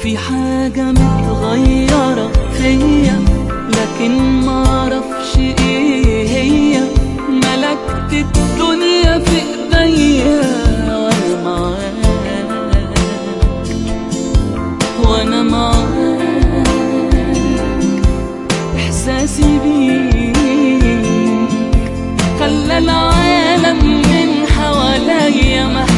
في حاجة متغيرة فيا لكن معرفش ايه هي. ملكت الدنيا في ايديا وانا معاك، وانا معاك. احساسي بيك خلى العالم من حواليا